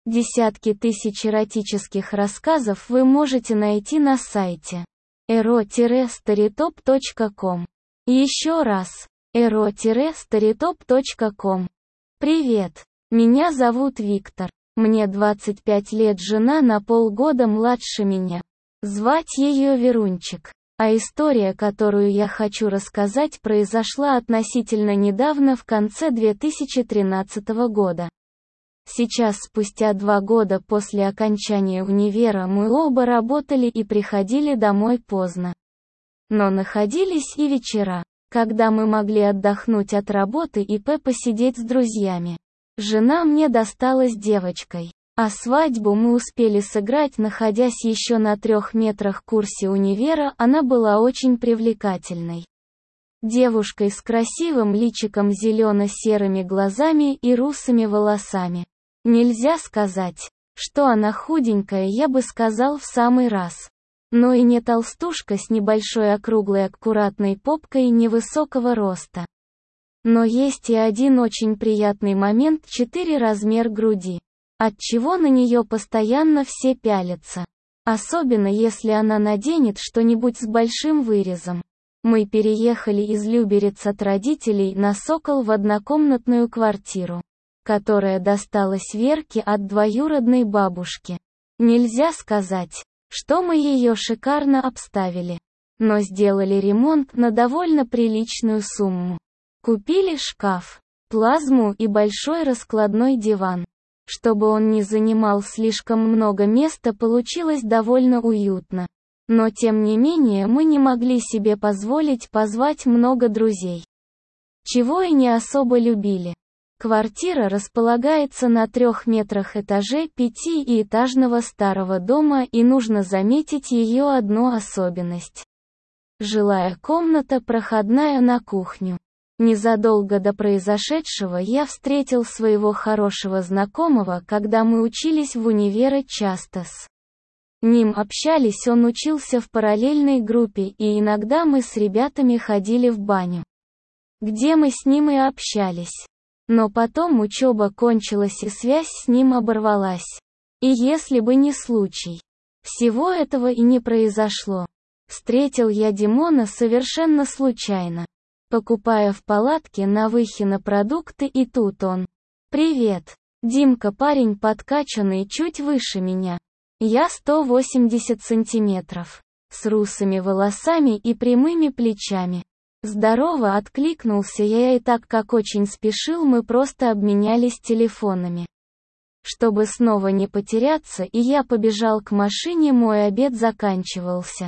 Десятки тысяч эротических рассказов вы можете найти на сайте ero-storytop.com. Еще раз, ero-storytop.com. Привет, меня зовут Виктор. Мне 25 лет, жена на полгода младше меня. Звать ее Верунчик. А история, которую я хочу рассказать, произошла относительно недавно, в конце 2013 года. Сейчас, спустя 2 года после окончания универа, мы оба работали и приходили домой поздно. Но находились и вечера, когда мы могли отдохнуть от работы и посидеть с друзьями. Жена мне досталась девочкой, а свадьбу мы успели сыграть, находясь еще на 3 метрах курсе универа. Она была очень привлекательной девушкой с красивым личиком, зелено-серыми глазами и русыми волосами. Нельзя сказать, что она худенькая, я бы сказал в самый раз. Но и не толстушка с небольшой округлой аккуратной попкой невысокого роста. Но есть и один очень приятный момент: 4 размер груди. Отчего на нее постоянно все пялятся. Особенно если она наденет что-нибудь с большим вырезом. Мы переехали из Люберец от родителей на Сокол в однокомнатную квартиру, которая досталась Верке от двоюродной бабушки. Нельзя сказать, что мы ее шикарно обставили, но сделали ремонт на довольно приличную сумму. Купили шкаф, плазму и большой раскладной диван. Чтобы он не занимал слишком много места, получилось довольно уютно. Но тем не менее мы не могли себе позволить позвать много друзей, чего и не особо любили. Квартира располагается на 3 метрах этаже 5-этажного старого дома, и нужно заметить ее одну особенность. Жилая комната проходная на кухню. Незадолго до произошедшего я встретил своего хорошего знакомого, когда мы учились в универе, часто с ним общались, он учился в параллельной группе, и иногда мы с ребятами ходили в баню, где мы с ним и общались. Но потом учеба кончилась и связь с ним оборвалась. И если бы не случай, всего этого и не произошло. Встретил я Димона совершенно случайно, покупая в палатке на Выхино продукты, и тут он. «Привет, Димка». Парень подкачанный, чуть выше меня. Я 180 сантиметров, с русыми волосами и прямыми плечами. «Здорово», откликнулся я, и так как очень спешил, мы просто обменялись телефонами, чтобы снова не потеряться, и я побежал к машине, мой обед заканчивался.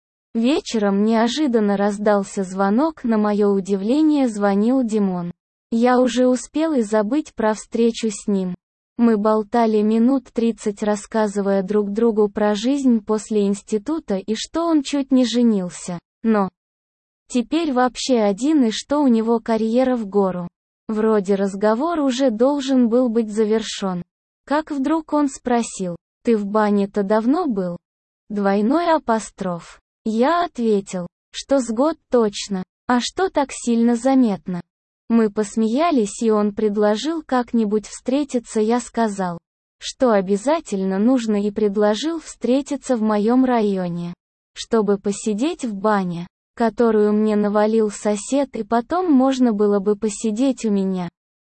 Вечером неожиданно раздался звонок, на мое удивление звонил Димон. Я уже успел и забыть про встречу с ним. Мы болтали минут 30, рассказывая друг другу про жизнь после института и что он чуть не женился, но теперь вообще один, и что у него карьера в гору. Вроде разговор уже должен был быть завершен. Как вдруг он спросил: «Ты в бане-то давно был?» Двойной апостроф. Я ответил, что с год точно. А что так сильно заметно? Мы посмеялись, и он предложил как-нибудь встретиться. Я сказал, что обязательно нужно, и предложил встретиться в моем районе, чтобы посидеть в бане, которую мне навалил сосед, и потом можно было бы посидеть у меня,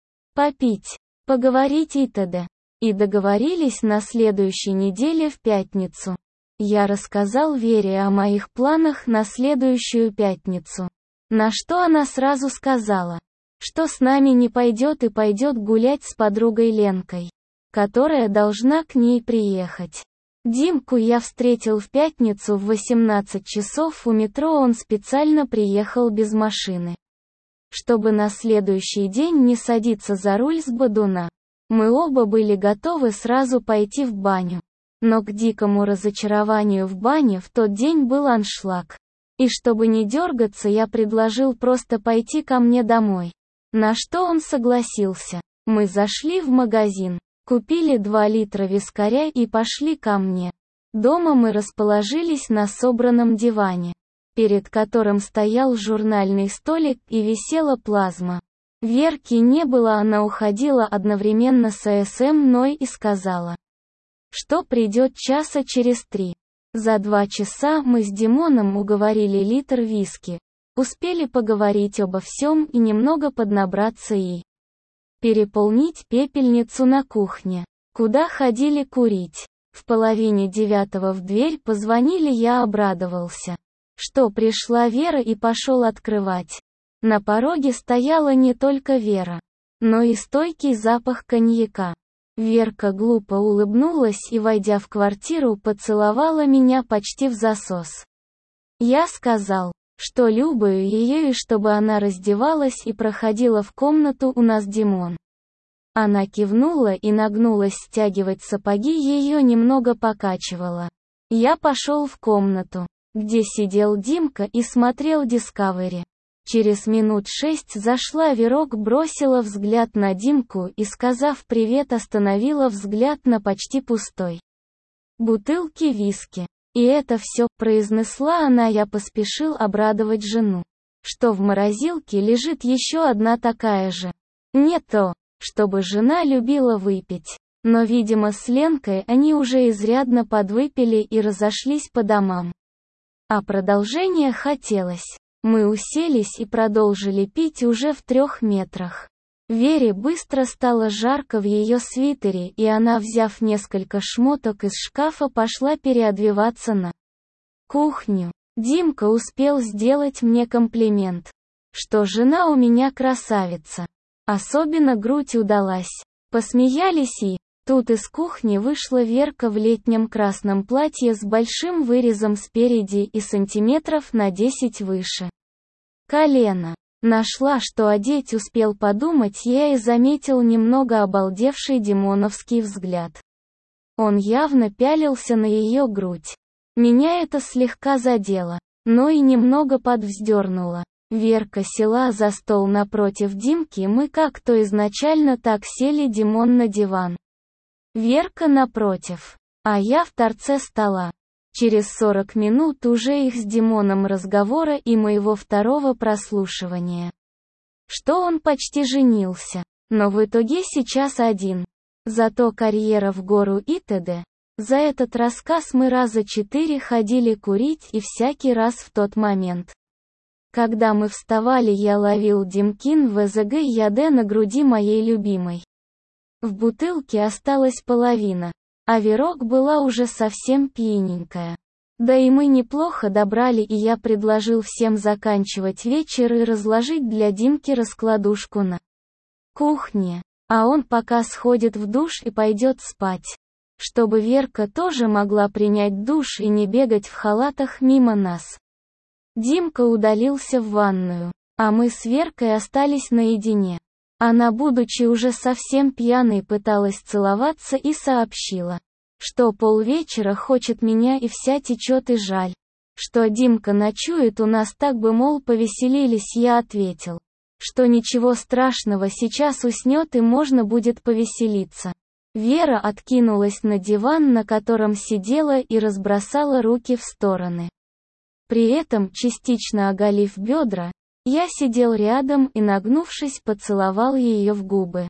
попить, поговорить и т.д. И договорились на следующей неделе в пятницу. Я рассказал Вере о моих планах на следующую пятницу, на что она сразу сказала, что с нами не пойдет и пойдет гулять с подругой Ленкой, которая должна к ней приехать. Димку я встретил в пятницу в 18 часов у метро, он специально приехал без машины, чтобы на следующий день не садиться за руль с бодуна. Мы оба были готовы сразу пойти в баню. Но к дикому разочарованию в бане в тот день был аншлаг. И чтобы не дергаться, я предложил просто пойти ко мне домой. На что он согласился. Мы зашли в магазин, купили 2 литра вискаря и пошли ко мне. Дома мы расположились на собранном диване, перед которым стоял журнальный столик и висела плазма. Верки не было, она уходила одновременно с мной и сказала, что придет часа через 3. За 2 часа мы с Димоном уговорили литр виски, успели поговорить обо всем и немного поднабраться и переполнить пепельницу на кухне, куда ходили курить. В 8:30 в дверь позвонили, я обрадовался, что пришла Вера, и пошел открывать. На пороге стояла не только Вера, но и стойкий запах коньяка. Верка глупо улыбнулась и, войдя в квартиру, поцеловала меня почти в засос. Я сказал, что люблю ее и чтобы она раздевалась и проходила в комнату, у нас Димон. Она кивнула и нагнулась стягивать сапоги, ее немного покачивало. Я пошел в комнату, где сидел Димка и смотрел Discovery. Через минут 6 зашла Верок, бросила взгляд на Димку и, сказав привет, остановила взгляд на почти пустой бутылке виски. «И это все», — произнесла она. Я поспешил обрадовать жену, что в морозилке лежит еще одна такая же. Не то, чтобы жена любила выпить, но, видимо, с Ленкой они уже изрядно подвыпили и разошлись по домам. А продолжение хотелось. Мы уселись и продолжили пить уже в 3 метрах. Вере быстро стало жарко в ее свитере, и она, взяв несколько шмоток из шкафа, пошла переодеваться на кухню. Димка успел сделать мне комплимент, что жена у меня красавица. Особенно грудь удалась. Посмеялись, и тут из кухни вышла Верка в летнем красном платье с большим вырезом спереди и сантиметров на 10 выше колена. Нашла, что одеть, успел подумать я, и заметил немного обалдевший димоновский взгляд. Он явно пялился на ее грудь. Меня это слегка задело, но и немного подвздернуло. Верка села за стол напротив Димки, мы как-то изначально так сели, Димон на диван, Верка напротив, а я в торце стола. Через 40 минут уже их с Димоном разговора и моего второго прослушивания, что он почти женился, но в итоге сейчас один. Зато карьера в гору и т.д. За этот рассказ мы раза 4 ходили курить, и всякий раз в тот момент, когда мы вставали, я ловил Димкин ВЗГ ЯД на груди моей любимой. В бутылке осталась половина, а Верок была уже совсем пьяненькая. Да и мы неплохо добрали, и я предложил всем заканчивать вечер и разложить для Димки раскладушку на кухне, а он пока сходит в душ и пойдет спать, чтобы Верка тоже могла принять душ и не бегать в халатах мимо нас. Димка удалился в ванную, а мы с Веркой остались наедине. Она, будучи уже совсем пьяной, пыталась целоваться и сообщила, что полвечера хочет меня и вся течет, и жаль, что Димка ночует у нас, так бы, мол, повеселились. Я ответил, что ничего страшного, сейчас уснет и можно будет повеселиться. Вера откинулась на диван, на котором сидела, и разбросала руки в стороны. При этом, частично оголив бедра, я сидел рядом и, нагнувшись, поцеловал ее в губы.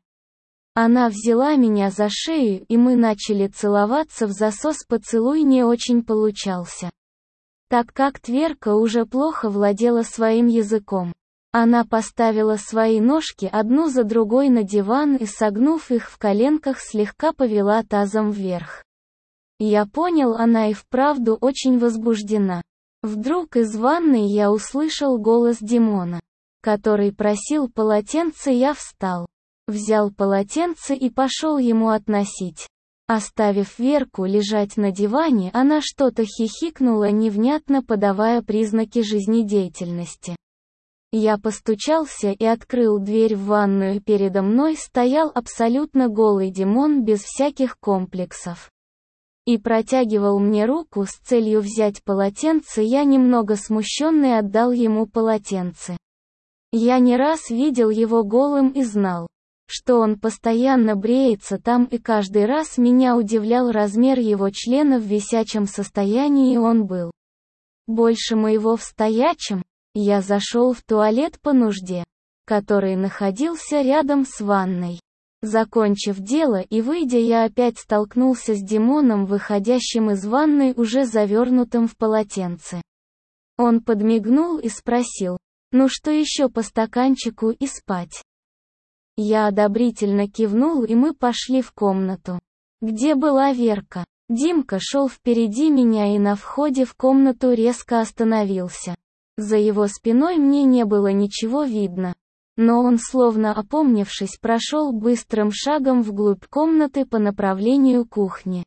Она взяла меня за шею, и мы начали целоваться в засос. Поцелуй не очень получался, так как Тверка уже плохо владела своим языком. Она поставила свои ножки одну за другой на диван и, согнув их в коленках, слегка повела тазом вверх. Я понял, она и вправду очень возбуждена. Вдруг из ванной я услышал голос Димона, который просил полотенце. Я встал, взял полотенце и пошел ему относить. Оставив Верку лежать на диване, она что-то хихикнула, невнятно подавая признаки жизнедеятельности. Я постучался и открыл дверь в ванную. Передо мной стоял абсолютно голый Димон без всяких комплексов и протягивал мне руку с целью взять полотенце. Я, немного смущенный, отдал ему полотенце. Я не раз видел его голым и знал, что он постоянно бреется там, и каждый раз меня удивлял размер его члена в висячем состоянии. Он был больше моего в стоячем. Я зашел в туалет по нужде. который находился рядом с ванной. Закончив дело и выйдя, я опять столкнулся с Димоном, выходящим из ванной уже завернутым в полотенце. Он подмигнул и спросил: «Ну что еще по стаканчику и спать?» Я одобрительно кивнул, и мы пошли в комнату. Где была Верка? Димка шел впереди меня и на входе в комнату резко остановился. За его спиной мне не было ничего видно. Но он, словно опомнившись, прошел быстрым шагом вглубь комнаты по направлению к кухне.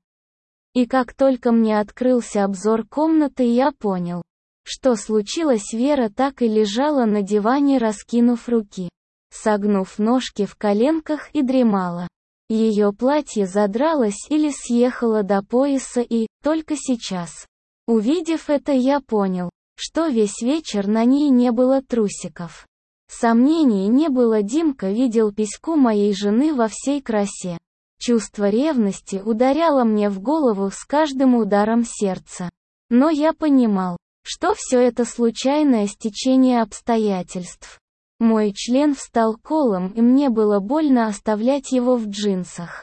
И как только мне открылся обзор комнаты, я понял, что случилось. Вера так и лежала на диване, раскинув руки, согнув ножки в коленках, и дремала. Ее платье задралось или съехало до пояса, и, только сейчас, увидев это, я понял, что весь вечер на ней не было трусиков. Сомнений не было, Димка видел письку моей жены во всей красе. Чувство ревности ударяло мне в голову с каждым ударом сердца. Но я понимал, что все это случайное стечение обстоятельств. Мой член встал колом, и мне было больно оставлять его в джинсах.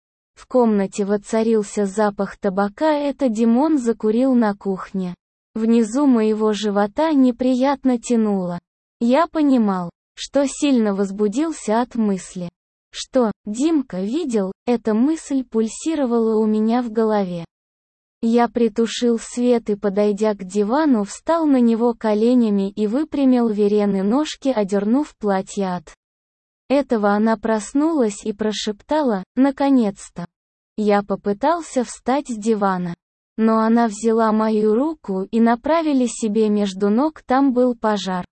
В комнате воцарился запах табака, это Димон закурил на кухне. Внизу моего живота неприятно тянуло. Я понимал, что сильно возбудился от мысли, что Димка видел, эта мысль пульсировала у меня в голове. Я притушил свет и, подойдя к дивану, встал на него коленями и выпрямил Верены ножки, одернув платье от этого. Она проснулась и прошептала: «Наконец-то!» Я попытался встать с дивана, но она взяла мою руку и направили себе между ног, там был пожар.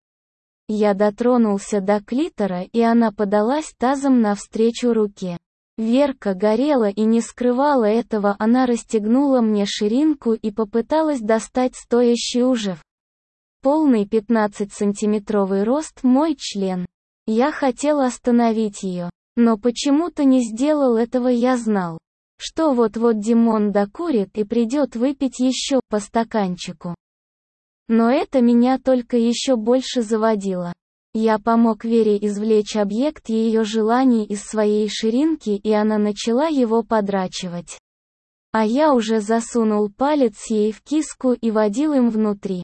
Я дотронулся до клитора, и она подалась тазом навстречу руке. Верка горела и не скрывала этого, она расстегнула мне ширинку и попыталась достать стоящий уже в полный 15-сантиметровый рост мой член. Я хотел остановить ее, но почему-то не сделал этого. Я знал, что вот-вот Димон докурит и придет выпить еще по стаканчику. Но это меня только еще больше заводило. Я помог Вере извлечь объект ее желаний из своей ширинки, и она начала его подрачивать. А я уже засунул палец ей в киску и водил им внутри.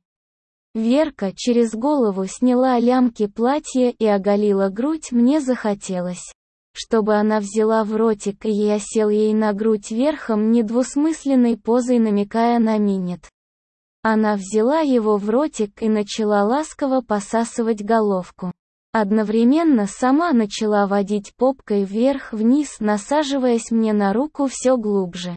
Верка через голову сняла лямки платья и оголила грудь. Мне захотелось, чтобы она взяла в ротик, и я сел ей на грудь верхом, недвусмысленной позой намекая на минет. Она взяла его в ротик и начала ласково посасывать головку. Одновременно сама начала водить попкой вверх-вниз, насаживаясь мне на руку все глубже.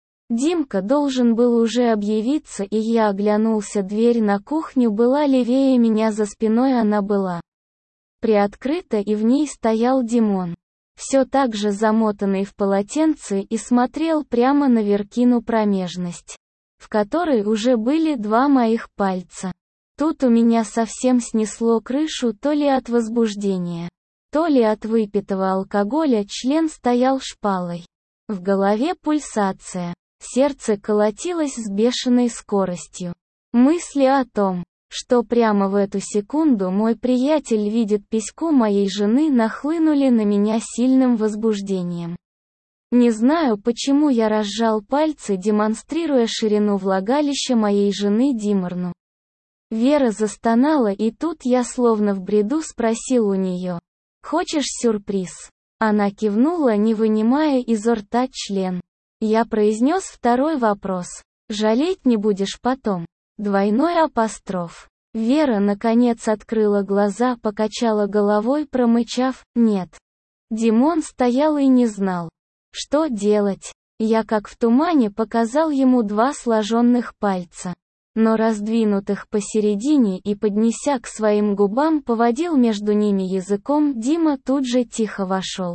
Димка должен был уже объявиться, и я оглянулся. Дверь на кухню была левее меня, за спиной она была приоткрыта, и в ней стоял Димон, все так же замотанный в полотенце, и смотрел прямо на Веркину промежность, в которой уже были два моих пальца. Тут у меня совсем снесло крышу, то ли от возбуждения, то ли от выпитого алкоголя. Член стоял шпалой. В голове пульсация. Сердце колотилось с бешеной скоростью. Мысли о том, что прямо в эту секунду мой приятель видит письку моей жены, нахлынули на меня сильным возбуждением. Не знаю, почему я разжал пальцы, демонстрируя ширину влагалища моей жены Диморну. Вера застонала, и тут я словно в бреду спросил у нее: «Хочешь сюрприз?» Она кивнула, не вынимая изо рта член. Я произнес второй вопрос: «Жалеть не будешь потом?» Двойной апостроф. Вера наконец открыла глаза, покачала головой, промычав: «Нет». Димон стоял и не знал, что делать. Я как в тумане показал ему два сложенных пальца, но раздвинутых посередине, и, поднеся к своим губам, поводил между ними языком. Дима тут же тихо вошел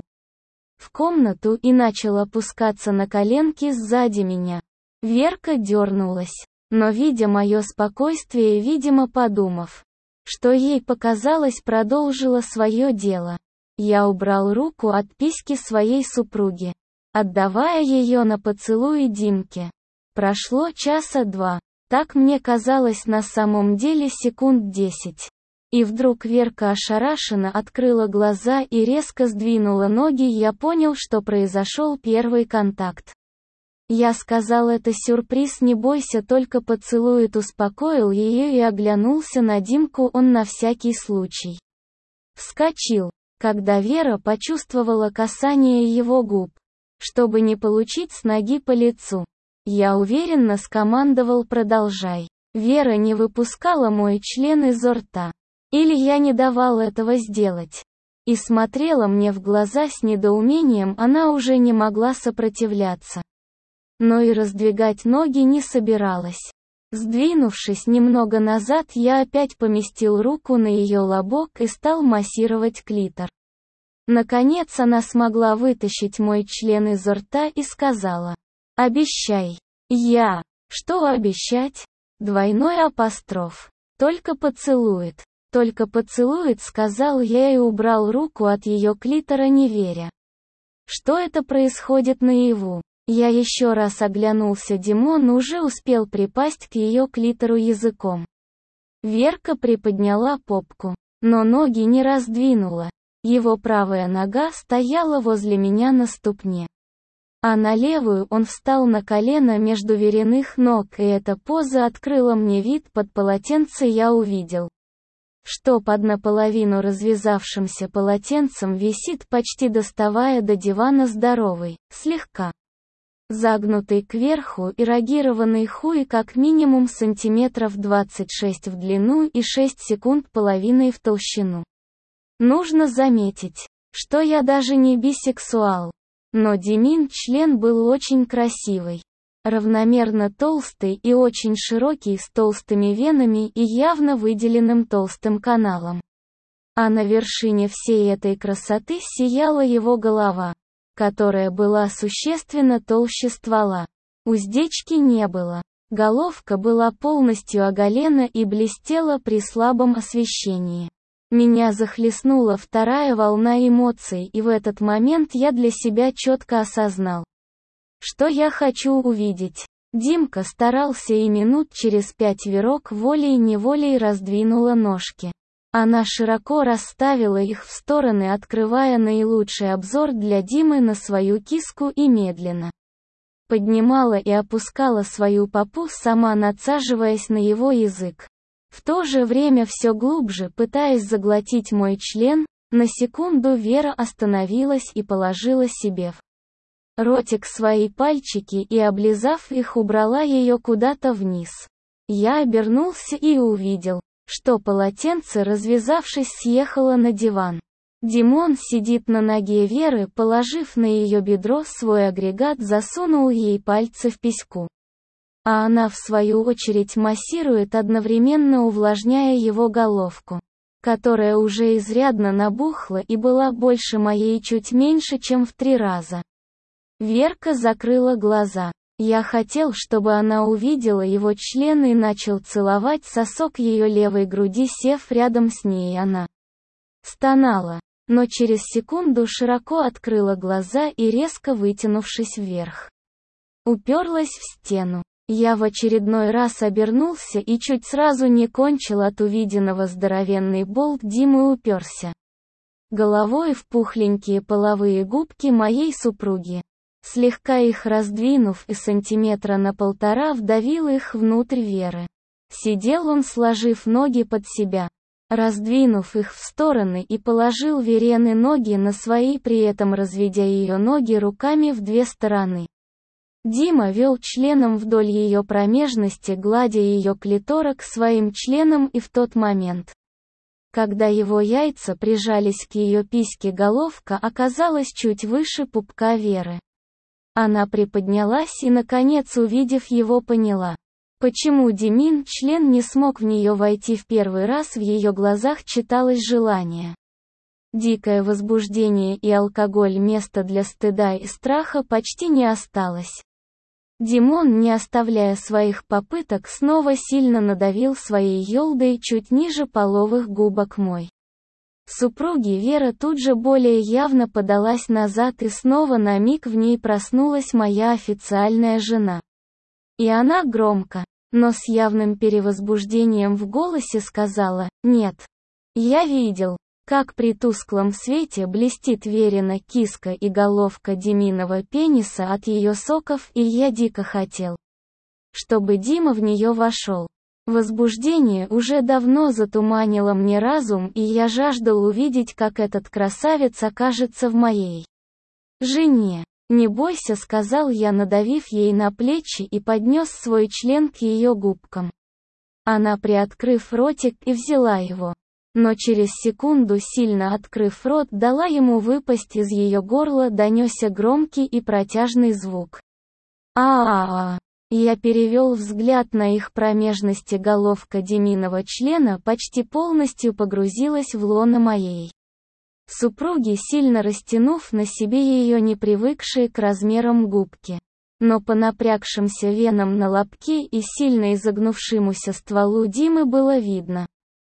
в комнату и начал опускаться на коленки сзади меня. Верка дернулась, но, видя мое спокойствие, видимо подумав, что ей показалось, продолжила свое дело. Я убрал руку от письки своей супруги, отдавая ее на поцелуи Димке. Прошло часа два. Так мне казалось, на самом деле секунд 10. И вдруг Верка ошарашенно открыла глаза и резко сдвинула ноги, я понял, что произошел первый контакт. Я сказал: это сюрприз, не бойся, только поцелует, успокоил ее и оглянулся на Димку, он на всякий случай вскочил, когда Вера почувствовала касание его губ. Чтобы не получить с ноги по лицу, я уверенно скомандовал: продолжай. Вера не выпускала мой член изо рта. Или я не давал этого сделать. И смотрела мне в глаза с недоумением, она уже не могла сопротивляться. Но и раздвигать ноги не собиралась. Сдвинувшись немного назад, я опять поместил руку на ее лобок и стал массировать клитор. Наконец она смогла вытащить мой член изо рта и сказала: «Обещай». Я: «Что обещать?» Двойной апостроф. «Только поцелует». «Только поцелует», сказал я и убрал руку от ее клитора, не веря, что это происходит наяву. Я еще раз оглянулся, Димон уже успел припасть к ее клитору языком. Верка приподняла попку, но ноги не раздвинула. Его правая нога стояла возле меня на ступне, а на левую он встал на колено между Вериных ног, и эта поза открыла мне вид под полотенце. Я увидел, что под наполовину развязавшимся полотенцем висит, почти доставая до дивана, здоровый, слегка загнутый кверху эрогированный хуй, как минимум сантиметров 26 в длину и 6 секунд половиной в толщину. Нужно заметить, что я даже не бисексуал. Но Димин член был очень красивый. Равномерно толстый и очень широкий, с толстыми венами и явно выделенным толстым каналом. А на вершине всей этой красоты сияла его голова, которая была существенно толще ствола. Уздечки не было. Головка была полностью оголена и блестела при слабом освещении. Меня захлестнула вторая волна эмоций, и в этот момент я для себя четко осознал, что я хочу увидеть. Димка старался, и минут через 5 Верок волей-неволей раздвинула ножки. Она широко расставила их в стороны, открывая наилучший обзор для Димы на свою киску, и медленно поднимала и опускала свою попу, сама надсаживаясь на его язык. В то же время все глубже пытаясь заглотить мой член. На секунду Вера остановилась и положила себе в ротик свои пальчики и, облизав их, убрала ее куда-то вниз. Я обернулся и увидел, что полотенце, развязавшись, съехало на диван. Димон сидит на ноге Веры, положив на ее бедро свой агрегат, засунул ей пальцы в письку. А она в свою очередь массирует, одновременно увлажняя его головку, которая уже изрядно набухла и была больше моей, чуть меньше, чем в 3 раза. Верка закрыла глаза. Я хотел, чтобы она увидела его член и начал целовать сосок ее левой груди, сев рядом с ней. Она стонала, но через секунду широко открыла глаза и, резко вытянувшись вверх, уперлась в стену. Я в очередной раз обернулся и чуть сразу не кончил от увиденного. Здоровенный болт Димы уперся головой в пухленькие половые губки моей супруги. Слегка их раздвинув и сантиметра на 1,5 вдавил их внутрь Веры. Сидел он, сложив ноги под себя, раздвинув их в стороны, и положил Верены ноги на свои, при этом разведя ее ноги руками в 2 стороны. Дима вел членом вдоль ее промежности, гладя ее клиторок своим членом, и в тот момент, когда его яйца прижались к ее письке, головка оказалась чуть выше пупка Веры. Она приподнялась и, наконец, увидев его, поняла, почему Димин член не смог в нее войти в первый раз. В ее глазах читалось желание, дикое возбуждение и алкоголь. Места для стыда и страха почти не осталось. Димон, не оставляя своих попыток, снова сильно надавил своей ёлдой чуть ниже половых губок мой супруги. Вера тут же более явно подалась назад, и снова на миг в ней проснулась моя официальная жена. И она громко, но с явным перевозбуждением в голосе сказала: «Нет, Я видел, как при тусклом свете блестит Верина киска и головка Диминого пениса от ее соков, и я дико хотел, чтобы Дима в нее вошел. Возбуждение уже давно затуманило мне разум, и я жаждал увидеть, как этот красавец окажется в моей жене. «Не бойся», — сказал я, надавив ей на плечи, и поднес свой член к ее губкам. Она, приоткрыв ротик, и взяла его. Но через секунду, сильно открыв рот, дала ему выпасть из ее горла, донесся громкий и протяжный звук. А-а-а! Я перевел взгляд на их промежности, головка Диминого члена почти полностью погрузилась в лоно моей супруги, сильно растянув на себе ее непривыкшие к размерам губки. Но по напрягшимся венам на лобке и сильно изогнувшемуся стволу Димы было видно,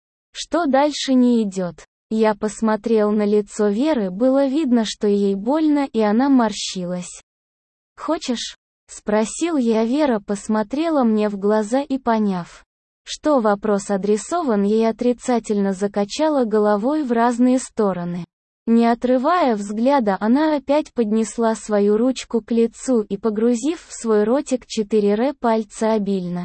что дальше не идет. Я посмотрел на лицо Веры, было видно, что ей больно, и она морщилась. «Хочешь?» — спросил я. Вера посмотрела мне в глаза и, поняв, что вопрос адресован ей, отрицательно закачала головой в разные стороны. Не отрывая взгляда, она опять поднесла свою ручку к лицу и, погрузив в свой ротик 4 пальца, обильно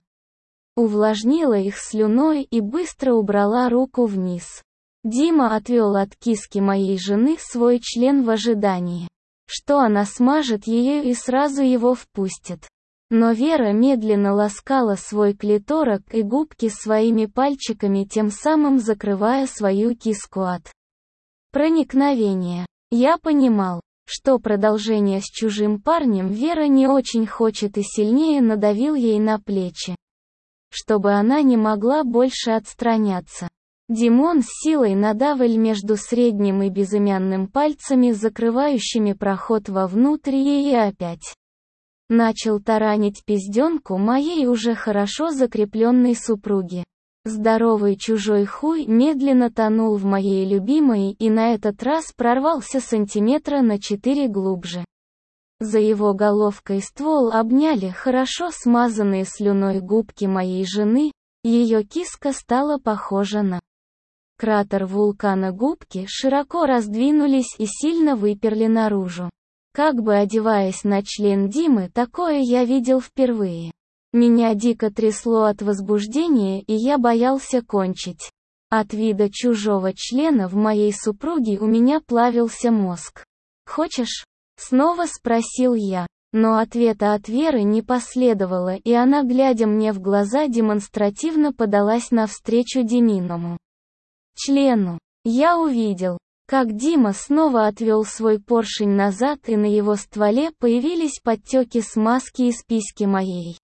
увлажнила их слюной и быстро убрала руку вниз. Дима отвел от киски моей жены свой член в ожидании, что она смажет ее и сразу его впустит. Но Вера медленно ласкала свой клиторок и губки своими пальчиками, тем самым закрывая свою киску от проникновения. Я понимал, что продолжение с чужим парнем Вера не очень хочет, и сильнее надавил ей на плечи, чтобы она не могла больше отстраняться. Димон с силой надавил между средним и безымянным пальцами, закрывающими проход вовнутрь, и опять начал таранить пизденку моей уже хорошо закрепленной супруги. Здоровый чужой хуй медленно тонул в моей любимой и на этот раз прорвался сантиметра на 4 глубже. За его головкой ствол обняли хорошо смазанные слюной губки моей жены, ее киска стала похожа на кратер вулкана, губки широко раздвинулись и сильно выперли наружу. Как бы одеваясь на член Димы, такое я видел впервые. Меня дико трясло от возбуждения, и я боялся кончить. От вида чужого члена в моей супруге у меня плавился мозг. «Хочешь?» — снова спросил я. Но ответа от Веры не последовало, и она, глядя мне в глаза, демонстративно подалась навстречу Диминому члену. Я увидел, как Дима снова отвел свой поршень назад, и на его стволе появились подтеки смазки из письки моей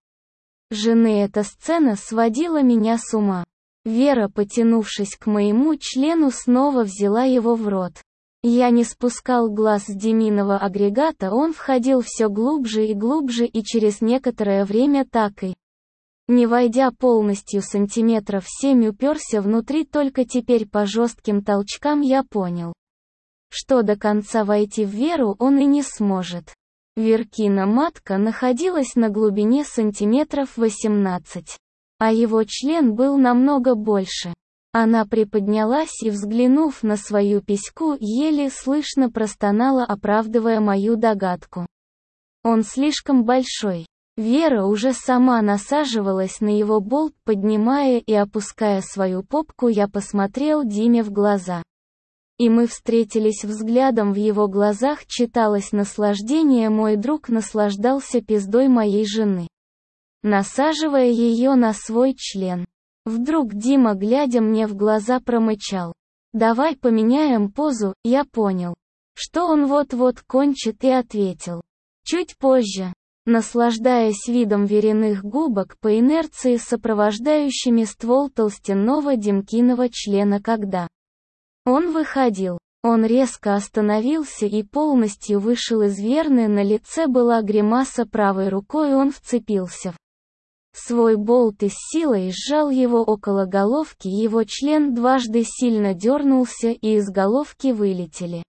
жены. Эта сцена сводила меня с ума. Вера, потянувшись к моему члену, снова взяла его в рот. Я не спускал глаз с Диминого агрегата, он входил все глубже и глубже, и через некоторое время, так и не войдя полностью, сантиметров 7 уперся внутри. Только теперь по жестким толчкам я понял, что до конца войти в Веру он и не сможет. Веркина матка находилась на глубине сантиметров 18, а его член был намного больше. Она приподнялась и, взглянув на свою письку, еле слышно простонала, оправдывая мою догадку. Он слишком большой. Вера уже сама насаживалась на его болт, поднимая и опуская свою попку. Я посмотрел Диме в глаза, и мы встретились взглядом. В его глазах читалось наслаждение. Мой друг наслаждался пиздой моей жены, насаживая ее на свой член. Вдруг Дима, глядя мне в глаза, промычал: «Давай поменяем позу». Я понял, что он вот-вот кончит, и ответил: «Чуть позже», наслаждаясь видом Вериных губок, по инерции сопровождающими ствол толстенного Димкиного члена. Когда он выходил, он резко остановился и полностью вышел из Верны. На лице была гримаса, правой рукой он вцепился в свой болт и с силой сжал его около головки. Его член дважды сильно дернулся, и из головки вылетели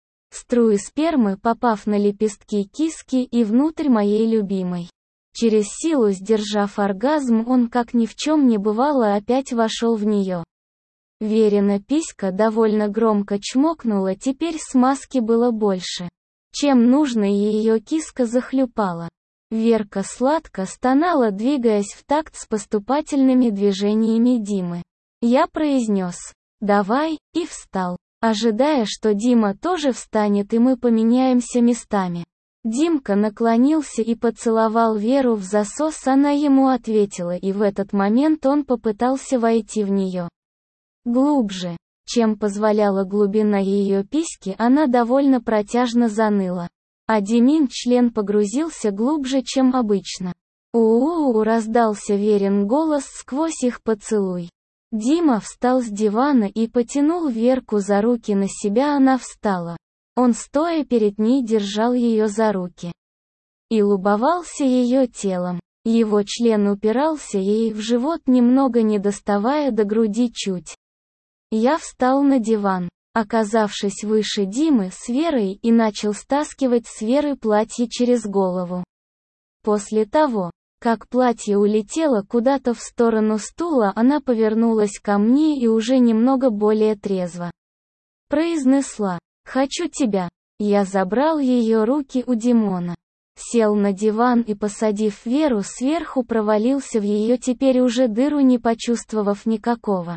струи спермы, попав на лепестки киски и внутрь моей любимой. Через силу сдержав оргазм, он, как ни в чем не бывало, опять вошел в нее. Верина писька довольно громко чмокнула, теперь смазки было больше, чем нужно, и ее киска захлюпала. Верка сладко стонала, двигаясь в такт с поступательными движениями Димы. Я произнес «давай» и встал, ожидая, что Дима тоже встанет и мы поменяемся местами. Димка наклонился и поцеловал Веру в засос, она ему ответила, и в этот момент он попытался войти в нее глубже, чем позволяла глубина ее письки, она довольно протяжно заныла. А Димин член погрузился глубже, чем обычно. «У-у-у!» — раздался Верин голос сквозь их поцелуй. Дима встал с дивана и потянул Верку за руки на себя, она встала. Он, стоя перед ней, держал ее за руки и любовался ее телом. Его член упирался ей в живот, немного не доставая до груди чуть. Я встал на диван, оказавшись выше Димы с Верой, и начал стаскивать с Веры платье через голову. После того, как платье улетело куда-то в сторону стула, она повернулась ко мне и уже немного более трезво произнесла: «Хочу тебя». Я забрал ее руки у Димона, сел на диван и, посадив Веру сверху, провалился в ее теперь уже дыру, не почувствовав никакого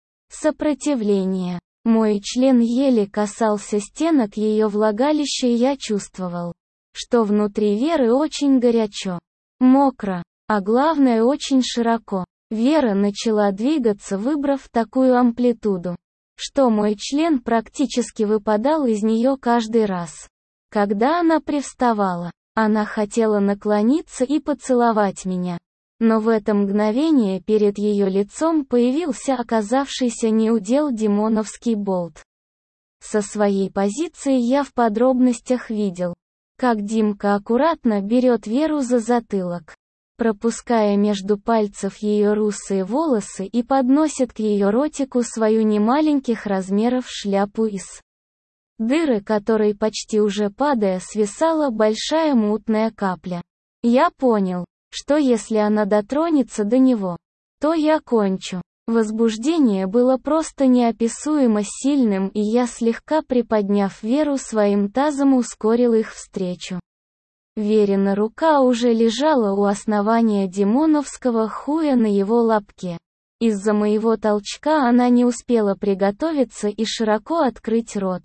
сопротивления. Мой член еле касался стенок ее влагалища, и я чувствовал, что внутри Веры очень горячо, мокро, а главное, очень широко. Вера начала двигаться, выбрав такую амплитуду, что мой член практически выпадал из нее каждый раз, когда она привставала. Она хотела наклониться и поцеловать меня. Но в это мгновение перед ее лицом появился оказавшийся неудел димоновский болт. Со своей позиции я в подробностях видел, как Димка аккуратно берет Веру за затылок, пропуская между пальцев ее русые волосы, и подносит к ее ротику свою немаленьких размеров шляпу из дыры, которой почти уже падая свисала большая мутная капля. Я понял, что если она дотронется до него, то я кончу. Возбуждение было просто неописуемо сильным, и я, слегка приподняв Веру своим тазом, ускорил их встречу. Верина рука уже лежала у основания димоновского хуя на его лобке. Из-за моего толчка она не успела приготовиться и широко открыть рот.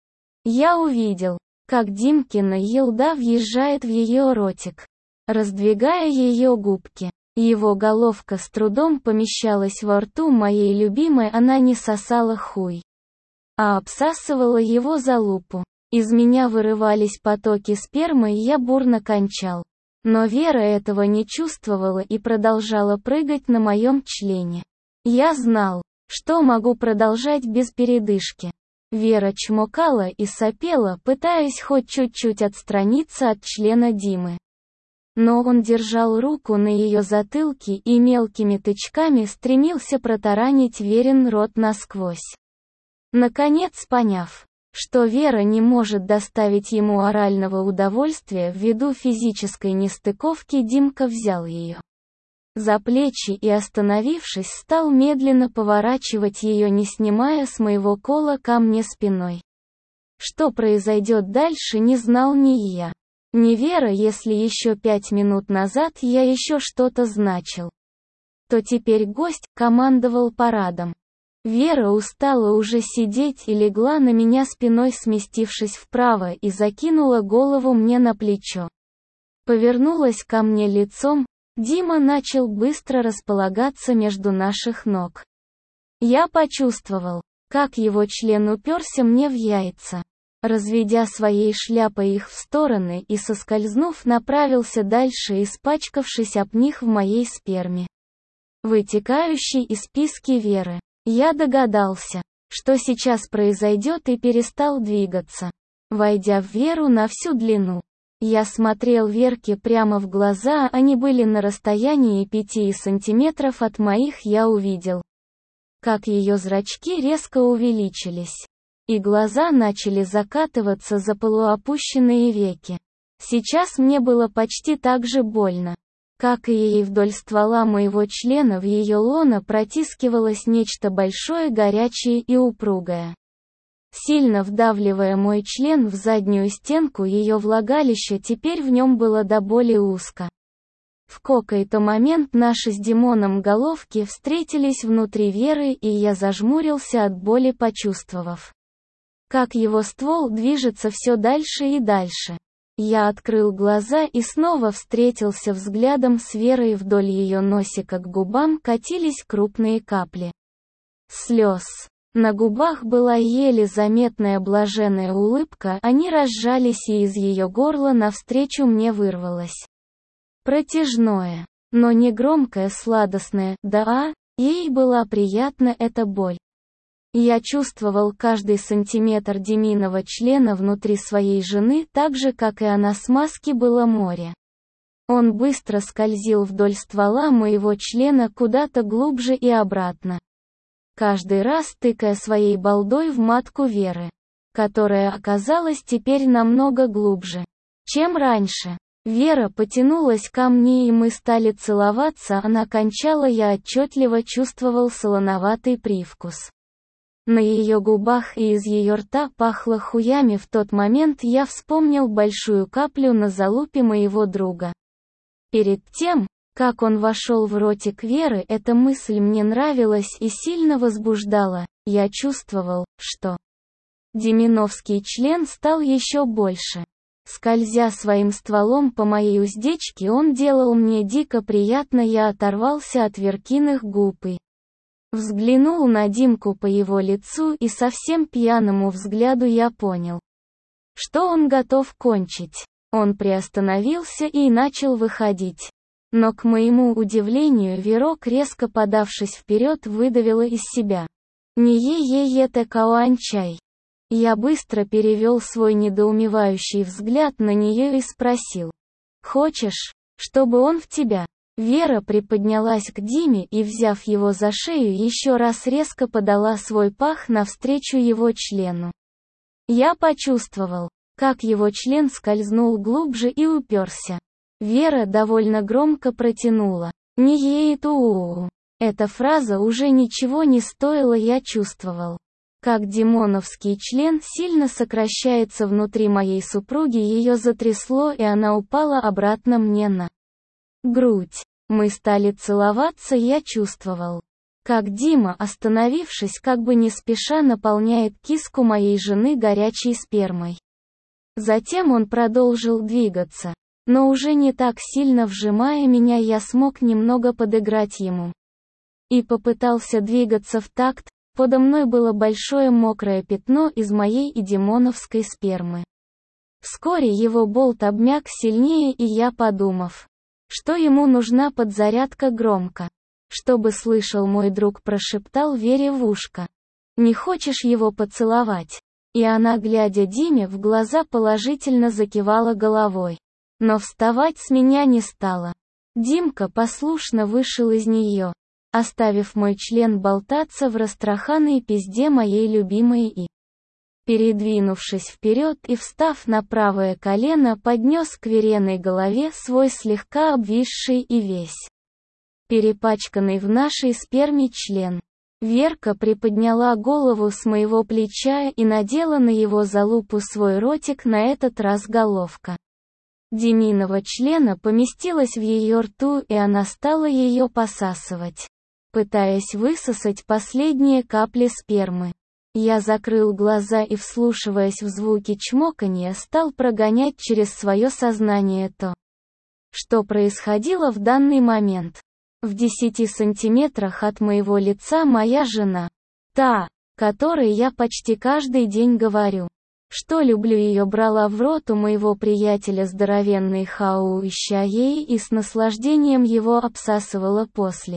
Я увидел, как Димкина елда въезжает в ее ротик, раздвигая ее губки. Его головка с трудом помещалась во рту моей любимой, она не сосала хуй, а обсасывала его за лупу. Из меня вырывались потоки спермы, и я бурно кончал. Но Вера этого не чувствовала и продолжала прыгать на моем члене. Я знал, что могу продолжать без передышки. Вера чмокала и сопела, пытаясь хоть чуть-чуть отстраниться от члена Димы. Но он держал руку на ее затылке и мелкими тычками стремился протаранить Верин рот насквозь. Наконец, поняв, что Вера не может доставить ему орального удовольствия ввиду физической нестыковки, Димка взял ее за плечи и, остановившись, стал медленно поворачивать ее, не снимая с моего кола ко мне спиной. Что произойдет дальше, не знал ни я, ни Вера. Если еще 5 минут назад я еще что-то значил, то теперь гость командовал парадом. Вера устала уже сидеть и легла на меня спиной, сместившись вправо, и закинула голову мне на плечо. Повернулась ко мне лицом. Дима начал быстро располагаться между наших ног. Я почувствовал, как его член уперся мне в яйца. Разведя своей шляпой их в стороны и соскользнув, направился дальше, испачкавшись об них в моей сперме, вытекающей из писки Веры. Я догадался, что сейчас произойдет, и перестал двигаться. Войдя в Веру на всю длину, я смотрел Верке прямо в глаза, они были на расстоянии 5 сантиметров от моих. Я увидел, как ее зрачки резко увеличились, и глаза начали закатываться за полуопущенные веки. Сейчас мне было почти так же больно, Как и ей, вдоль ствола моего члена в ее лоно протискивалось нечто большое, горячее и упругое. Сильно вдавливая мой член в заднюю стенку ее влагалища, теперь в нем было до боли узко. В какой-то момент наши с Димоном головки встретились внутри Веры, и я зажмурился от боли, почувствовав, как его ствол движется все дальше и дальше. Я открыл глаза и снова встретился взглядом с Верой. Вдоль ее носика к губам катились крупные капли слез. На губах была еле заметная блаженная улыбка, они разжались, и из ее горла навстречу мне вырвалось протяжное, но не громкое, сладостное «да», ей была приятна эта боль. Я чувствовал каждый сантиметр Диминого члена внутри своей жены, так же, как и она. Смазки было море. Он быстро скользил вдоль ствола моего члена куда-то глубже и обратно, каждый раз тыкая своей балдой в матку Веры, которая оказалась теперь намного глубже, чем раньше. Вера потянулась ко мне, и мы стали целоваться. Она кончала, я отчетливо чувствовал солоноватый привкус на ее губах, и из ее рта пахло хуями. В тот момент я вспомнил большую каплю на залупе моего друга. Перед тем, как он вошел в ротик Веры, эта мысль мне нравилась и сильно возбуждала. Я чувствовал, что Диминовский член стал еще больше. Скользя своим стволом по моей уздечке, он делал мне дико приятно. Я оторвался от Веркиных губ и взглянул на Димку. По его лицу и совсем пьяному взгляду я понял, что он готов кончить. Он приостановился и начал выходить. Но, к моему удивлению, Верок, резко подавшись вперед, выдавила из себя: «Не е-е-е-те кауанчай». Я быстро перевел свой недоумевающий взгляд на нее и спросил: «Хочешь, чтобы он в тебя?» Вера приподнялась к Диме и, взяв его за шею, еще раз резко подала свой пах навстречу его члену. Я почувствовал, как его член скользнул глубже и уперся. Вера довольно громко протянула: «Не ей-ту-у-у». Эта фраза уже ничего не стоила. Я чувствовал, как Димоновский член сильно сокращается внутри моей супруги. Ее затрясло, и она упала обратно мне на грудь. Мы стали целоваться. Я чувствовал, как Дима, остановившись, как бы не спеша, наполняет киску моей жены горячей спермой. Затем он продолжил двигаться, но уже не так сильно вжимая меня. Я смог немного подыграть ему и попытался двигаться в такт. Подо мной было большое мокрое пятно из моей и Димоновской спермы. Вскоре его болт обмяк сильнее, и я, подумав, что ему нужна подзарядка, громко, чтобы слышал мой друг, прошептал Вере в ушко: «Не хочешь его поцеловать?» И она, глядя Диме в глаза, положительно закивала головой. Но вставать с меня не стала. Димка послушно вышел из нее, оставив мой член болтаться в растраханной пизде моей любимой, и, передвинувшись вперед и встав на правое колено, поднес к Вериной голове свой слегка обвисший и весь перепачканный в нашей сперме член. Верка приподняла голову с моего плеча и надела на его залупу свой ротик. На этот раз головка Диминого члена поместилась в ее рту, и она стала ее посасывать, пытаясь высосать последние капли спермы. Я закрыл глаза и, вслушиваясь в звуки чмоканья, стал прогонять через свое сознание то, что происходило в данный момент. В 10 сантиметрах от моего лица моя жена, та, которой я почти каждый день говорю, что люблю ее, брала в рот у моего приятеля здоровенный хау, ища ей, и с наслаждением его обсасывала после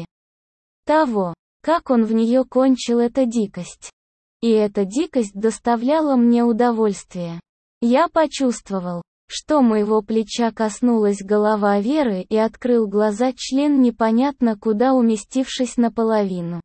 того, как он в нее кончил. Это дикость. И эта дикость доставляла мне удовольствие. Я почувствовал, что моего плеча коснулась голова Веры, и открыл глаза. Член непонятно куда уместившись наполовину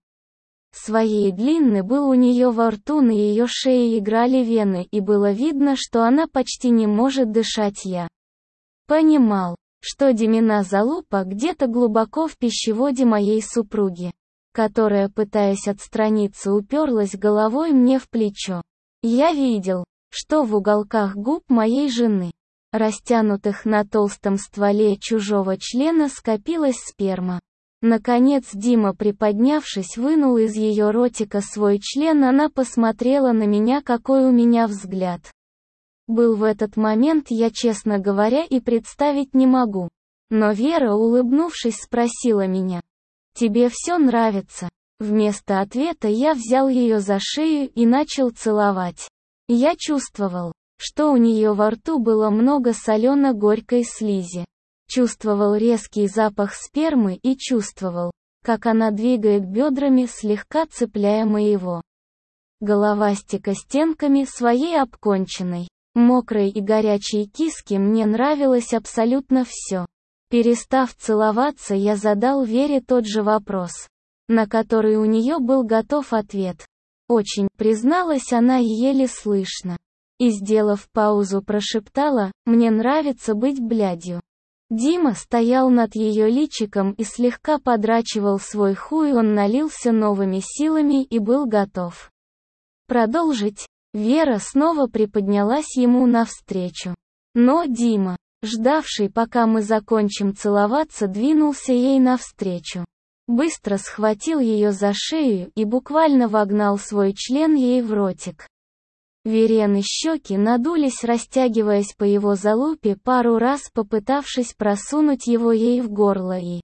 своей длины был у нее во рту. На ее шее играли вены, и было видно, что она почти не может дышать. Я понимал, что Димина залупа где-то глубоко в пищеводе моей супруги, которая, пытаясь отстраниться, уперлась головой мне в плечо. Я видел, что в уголках губ моей жены, растянутых на толстом стволе чужого члена, скопилась сперма. Наконец Дима, приподнявшись, вынул из ее ротика свой член. Она посмотрела на меня, какой у меня взгляд был в этот момент, я, честно говоря, и представить не могу. Но Вера, улыбнувшись, спросила меня: «Тебе все нравится?» Вместо ответа я взял ее за шею и начал целовать. Я чувствовал, что у нее во рту было много солено-горькой слизи. Чувствовал резкий запах спермы и чувствовал, как она двигает бедрами, слегка цепляя моего головастика стенками своей обконченной, мокрой и горячей киски. Мне нравилось абсолютно все. Перестав целоваться, я задал Вере тот же вопрос, на который у нее был готов ответ. «Очень», — призналась она еле слышно. И, сделав паузу, прошептала: «Мне нравится быть блядью». Дима стоял над ее личиком и слегка подрачивал свой хуй. Он налился новыми силами и был готов продолжить. Вера снова приподнялась ему навстречу. Но Дима, ждавший, пока мы закончим целоваться, двинулся ей навстречу. Быстро схватил ее за шею и буквально вогнал свой член ей в ротик. Верены щеки надулись, растягиваясь по его залупе, пару раз попытавшись просунуть его ей в горло и,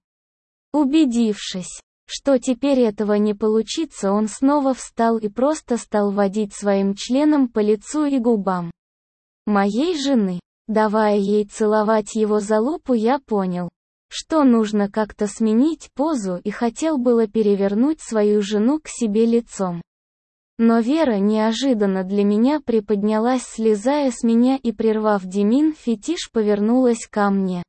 убедившись, что теперь этого не получится, он снова встал и просто стал водить своим членом по лицу и губам моей жены. Давая ей целовать его залупу, я понял, что нужно как-то сменить позу, и хотел было перевернуть свою жену к себе лицом. Но Вера неожиданно для меня приподнялась, слезая с меня, и, прервав Димин фетиш, повернулась ко мне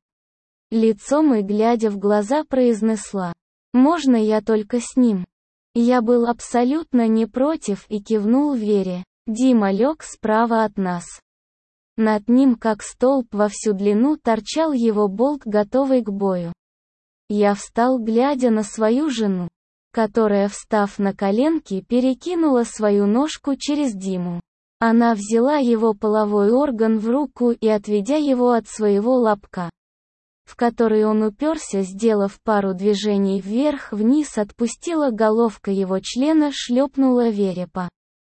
лицом и, глядя в глаза, произнесла: «Можно я только с ним?» Я был абсолютно не против и кивнул Вере. Дима лег справа от нас. Над ним, как столб во всю длину, торчал его болт, готовый к бою. Я встал, глядя на свою жену, которая, встав на коленки, перекинула свою ножку через Диму. Она взяла его половой орган в руку и, отведя его от своего лобка, в который он уперся, сделав пару движений вверх-вниз, отпустила, головка его члена шлепнула Вере по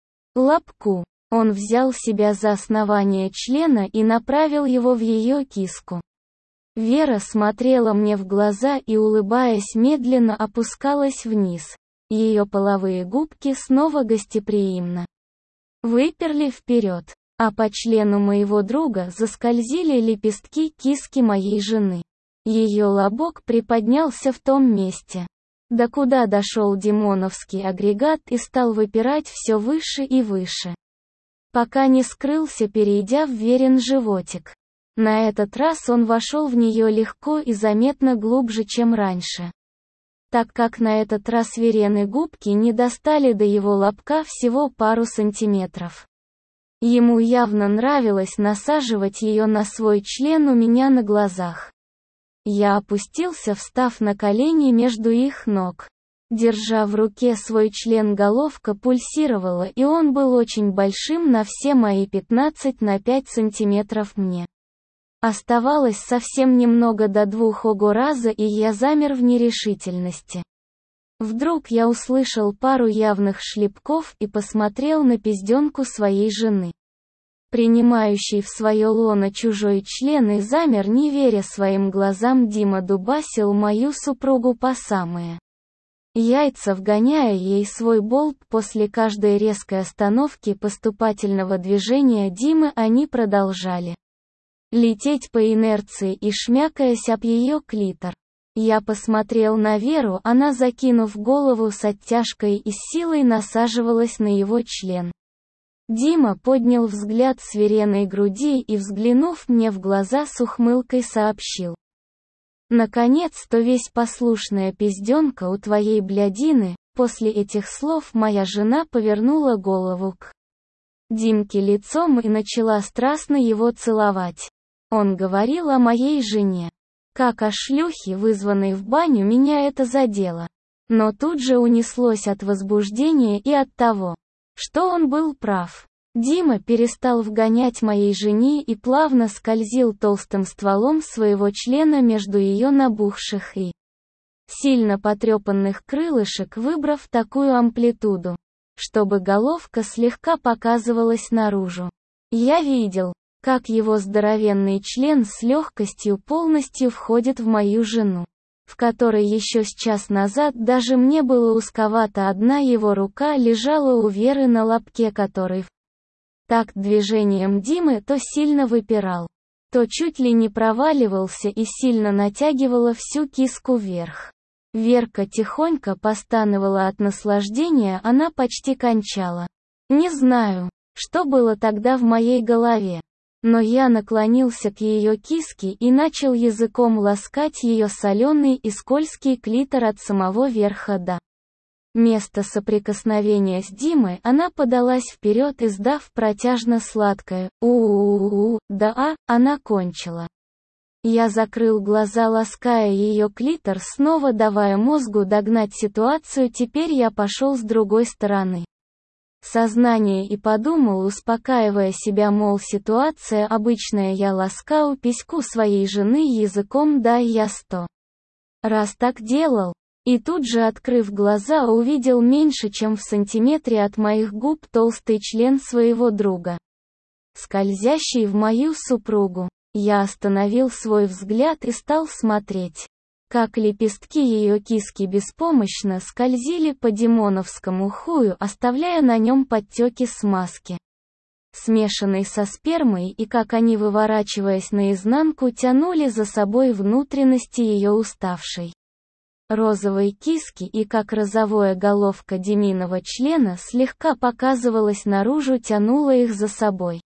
лобку. Он взял себя за основание члена и направил его в ее киску. Вера смотрела мне в глаза и, улыбаясь, медленно опускалась вниз. Ее половые губки снова гостеприимно выперли вперед, а по члену моего друга заскользили лепестки киски моей жены. Ее лобок приподнялся в том месте, до куда дошел димоновский агрегат, и стал выпирать все выше и выше, пока не скрылся, перейдя в Верин животик. На этот раз он вошел в нее легко и заметно глубже, чем раньше, так как на этот раз Верены губки не достали до его лобка всего пару сантиметров. Ему явно нравилось насаживать ее на свой член у меня на глазах. Я опустился, встав на колени между их ног. Держа в руке свой член, головка пульсировала, и он был очень большим на все мои 15 на 5 сантиметров. Мне оставалось совсем немного до 2 раза, и я замер в нерешительности. Вдруг я услышал пару явных шлепков и посмотрел на пизденку своей жены, принимающий в свое лоно чужой член, и замер, не веря своим глазам. Дима дубасил мою супругу по самые яйца, вгоняя ей свой болт. После каждой резкой остановки поступательного движения Димы они продолжали лететь по инерции и шмякаясь об ее клитор. Я посмотрел на Веру, она, закинув голову, с оттяжкой и с силой насаживалась на его член. Дима поднял взгляд с Вереной груди и, взглянув мне в глаза, с ухмылкой сообщил: «Наконец-то весь послушная пизденка у твоей блядины». После этих слов моя жена повернула голову к Димке лицом и начала страстно его целовать. Он говорил о моей жене. Как о шлюхе, вызванной в баню, меня это задело. Но тут же унеслось от возбуждения и от того, что он был прав. Дима перестал вгонять моей жене и плавно скользил толстым стволом своего члена между ее набухших и сильно потрепанных крылышек, выбрав такую амплитуду, чтобы головка слегка показывалась наружу. Я видел, как его здоровенный член с легкостью полностью входит в мою жену, в которой еще с час назад даже мне было узковато. Одна его рука лежала у Веры на лобке, который в такт движением Димы то сильно выпирал, то чуть ли не проваливался и сильно натягивала всю киску вверх. Верка тихонько постановала от наслаждения, она почти кончала. Не знаю, что было тогда в моей голове, но я наклонился к ее киске и начал языком ласкать ее соленый и скользкий клитор от самого верха до места соприкосновения с Димой. Она подалась вперед, издав протяжно сладкое «у-у-у-у», да, она кончила. Я закрыл глаза, лаская ее клитор, снова давая мозгу догнать ситуацию. Теперь я пошел с другой стороны сознания и подумал, успокаивая себя, мол, ситуация обычная, я ласкал письку своей жены языком, да, я 100 раз так делал. И тут же, открыв глаза, увидел меньше чем в сантиметре от моих губ толстый член своего друга, скользящий в мою супругу. Я остановил свой взгляд и стал смотреть, как лепестки ее киски беспомощно скользили по димоновскому хую, оставляя на нем подтеки смазки, смешанной со спермой, и как они, выворачиваясь наизнанку, тянули за собой внутренности ее уставшей розовой киски, и как розовая головка Диминого члена слегка показывалась наружу, тянула их за собой.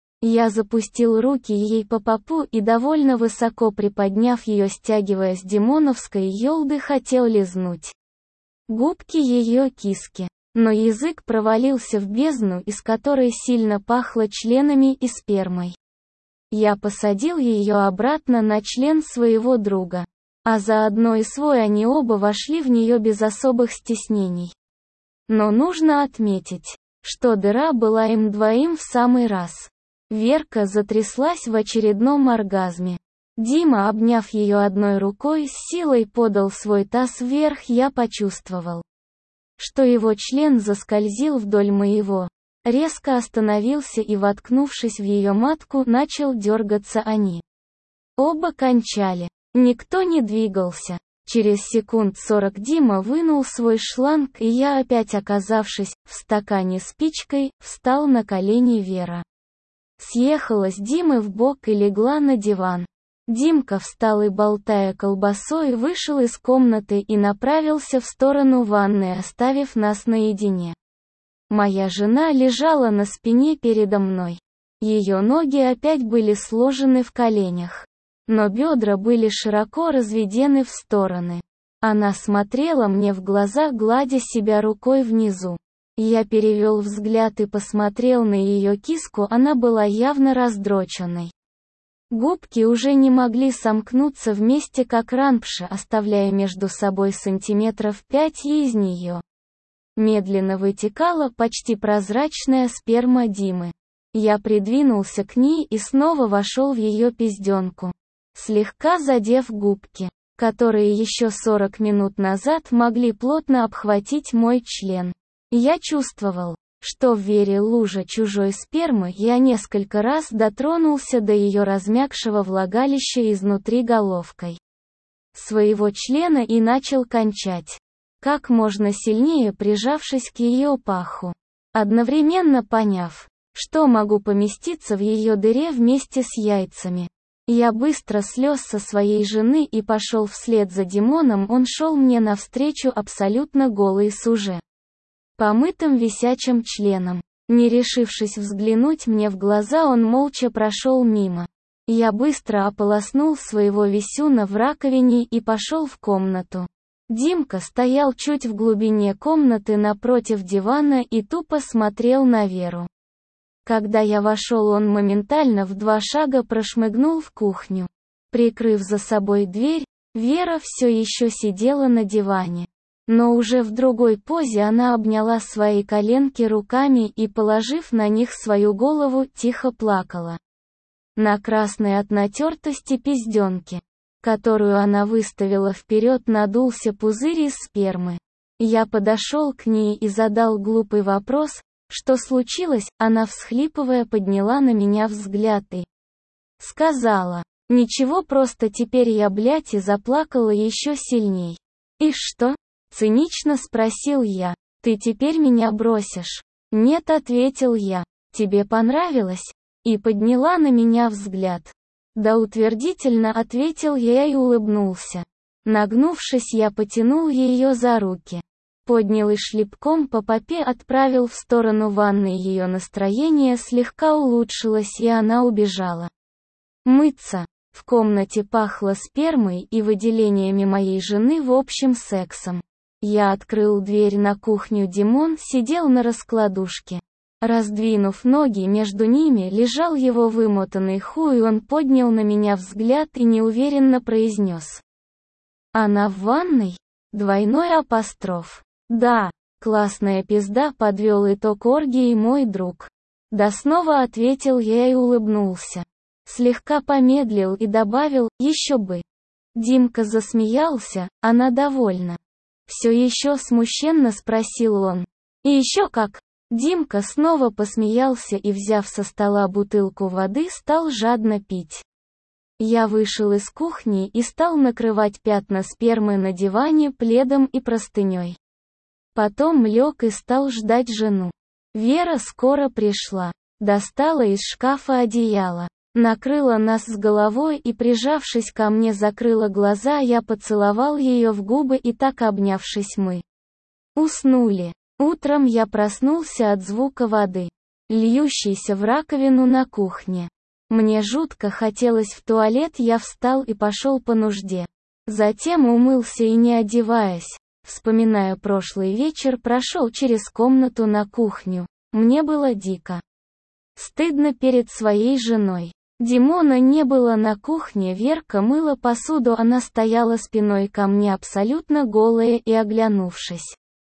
Я запустил руки ей по попу и, довольно высоко приподняв ее, стягивая с димоновской ёлды, хотел лизнуть губки ее киски. Но язык провалился в бездну, из которой сильно пахло членами и спермой. Я посадил ее обратно на член своего друга, а заодно и свой. Они оба вошли в нее без особых стеснений. Но нужно отметить, что дыра была им двоим в самый раз. Верка затряслась в очередном оргазме. Дима, обняв ее одной рукой, с силой подал свой таз вверх. Я почувствовал, что его член заскользил вдоль моего, резко остановился и, воткнувшись в ее матку, начал дергаться. Они оба кончали. Никто не двигался. Через секунд 40 Дима вынул свой шланг, и я, опять оказавшись в стакане спичкой, встал на колени. Вера съехала с Димы в бок и легла на диван. Димка встал и, болтая колбасой, вышел из комнаты и направился в сторону ванной, оставив нас наедине. Моя жена лежала на спине передо мной. Ее ноги опять были сложены в коленях, но бедра были широко разведены в стороны. Она смотрела мне в глаза, гладя себя рукой внизу. Я перевел взгляд и посмотрел на ее киску, она была явно раздроченной. Губки уже не могли сомкнуться вместе, как раньше, оставляя между собой сантиметров 5, и из нее медленно вытекала почти прозрачная сперма Димы. Я придвинулся к ней и снова вошел в ее пизденку, слегка задев губки, которые еще 40 минут назад могли плотно обхватить мой член. Я чувствовал, что в Вере лужа чужой спермы. Я несколько раз дотронулся до ее размягшего влагалища изнутри головкой своего члена и начал кончать, как можно сильнее прижавшись к ее паху, одновременно поняв, что могу поместиться в ее дыре вместе с яйцами. Я быстро слез со своей жены и пошел вслед за Димоном. Он шел мне навстречу абсолютно голый, с уже помытым висячим членом. Не решившись взглянуть мне в глаза, он молча прошел мимо. Я быстро ополоснул своего висюна в раковине и пошел в комнату. Димка стоял чуть в глубине комнаты напротив дивана и тупо смотрел на Веру. Когда я вошел, он моментально в 2 шага прошмыгнул в кухню. Прикрыв за собой дверь, Вера все еще сидела на диване. Но уже в другой позе она обняла свои коленки руками и, положив на них свою голову, тихо плакала. На красной от натертости пизденке, которую она выставила вперед, надулся пузырь из спермы. Я подошел к ней и задал глупый вопрос, что случилось. Она, всхлипывая, подняла на меня взгляд и сказала: «Ничего, просто теперь я, блядь», и заплакала еще сильней. «И что?» — цинично спросил я. «Ты теперь меня бросишь?» «Нет», — ответил я. «Тебе понравилось?» И подняла на меня взгляд. «Да», — утвердительно ответил я и улыбнулся. Нагнувшись, я потянул ее за руки. Поднял и шлепком по попе отправил в сторону ванной. Ее настроение слегка улучшилось, и она убежала мыться. В комнате пахло спермой и выделениями моей жены, в общем, сексом. Я открыл дверь на кухню. Димон сидел на раскладушке. Раздвинув ноги, между ними лежал его вымотанный хуй. Он поднял на меня взгляд и неуверенно произнес: «Она в ванной?» Двойной апостроф. «Да, классная пизда», — подвел итог оргии мой друг. «Да», — снова ответил я и улыбнулся. Слегка помедлил и добавил: «Еще бы». Димка засмеялся: «Она довольна?» Все еще смущенно спросил он. «И еще как». Димка снова посмеялся и, взяв со стола бутылку воды, стал жадно пить. Я вышел из кухни и стал накрывать пятна спермы на диване пледом и простыней. Потом лег и стал ждать жену. Вера скоро пришла. Достала из шкафа одеяло. Накрыла нас с головой и, прижавшись ко мне, закрыла глаза. Я поцеловал ее в губы, и так, обнявшись, мы уснули. Утром я проснулся от звука воды, льющейся в раковину на кухне. Мне жутко хотелось в туалет. Я встал и пошел по нужде. Затем умылся и, не одеваясь, вспоминая прошлый вечер, прошел через комнату на кухню. Мне было дико стыдно перед своей женой. Димона не было на кухне. Верка мыла посуду. Она стояла спиной ко мне, абсолютно голая, и, оглянувшись,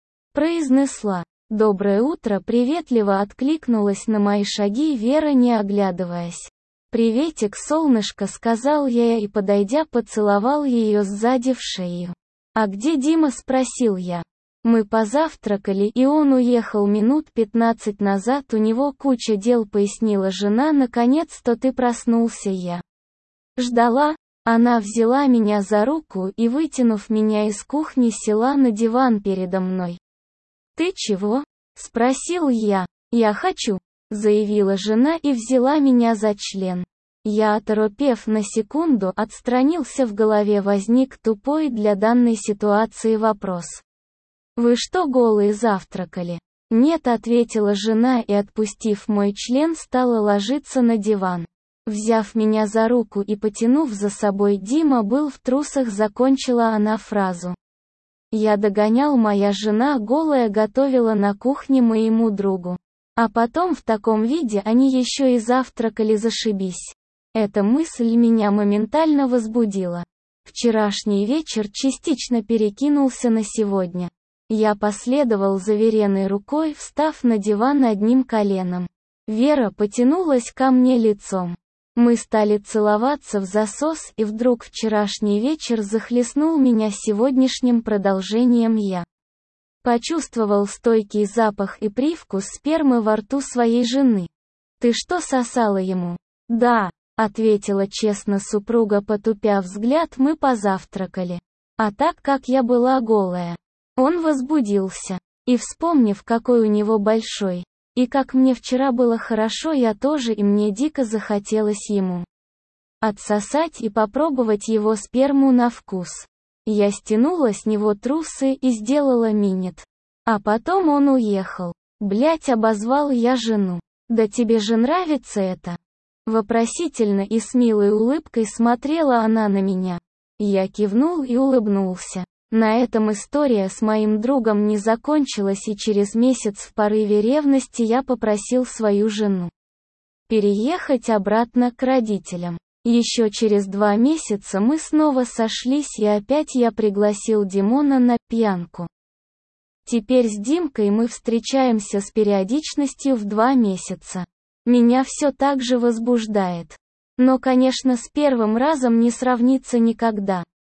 произнесла: «Доброе утро», приветливо откликнулась на мои шаги Вера, не оглядываясь. «Приветик, солнышко», сказал я и, подойдя, поцеловал ее сзади в шею. «А где Дима?» спросил я. «Мы позавтракали, и он уехал минут 15 назад, у него куча дел», пояснила жена. «Наконец-то ты проснулся». Я ждала. Она взяла меня за руку и, вытянув меня из кухни, села на диван передо мной. «Ты чего?» — спросил я. «Я хочу», — заявила жена и взяла меня за член. Я, оторопев на секунду, отстранился. В голове возник тупой для данной ситуации вопрос: «Вы что, голые завтракали?» «Нет», — ответила жена и, отпустив мой член, стала ложиться на диван. Взяв меня за руку и потянув за собой: «Дима был в трусах», закончила она фразу. Я догонял. Моя жена голая готовила на кухне моему другу. А потом в таком виде они еще и завтракали. Зашибись. Эта мысль меня моментально возбудила. Вчерашний вечер частично перекинулся на сегодня. Я последовал за Вереной рукой, встав на диван одним коленом. Вера потянулась ко мне лицом. Мы стали целоваться в засос, и вдруг вчерашний вечер захлестнул меня сегодняшним продолжением. Я почувствовал стойкий запах и привкус спермы во рту своей жены. «Ты что, сосала ему?» «Да», — ответила честно супруга, потупя взгляд. «Мы позавтракали. А так как я была голая». Он возбудился. И, вспомнив, какой у него большой, и как мне вчера было хорошо, я тоже, и мне дико захотелось ему отсосать и попробовать его сперму на вкус. Я стянула с него трусы и сделала минет. А потом он уехал. «Блять», обозвал я жену. «Да тебе же нравится это?» Вопросительно и с милой улыбкой смотрела она на меня. Я кивнул и улыбнулся. На этом история с моим другом не закончилась, и через месяц в порыве ревности я попросил свою жену переехать обратно к родителям. Еще через 2 месяца мы снова сошлись и опять я пригласил Димона на пьянку. Теперь с Димкой мы встречаемся с периодичностью в 2 месяца. Меня все так же возбуждает. Но, конечно, с первым разом не сравнится никогда.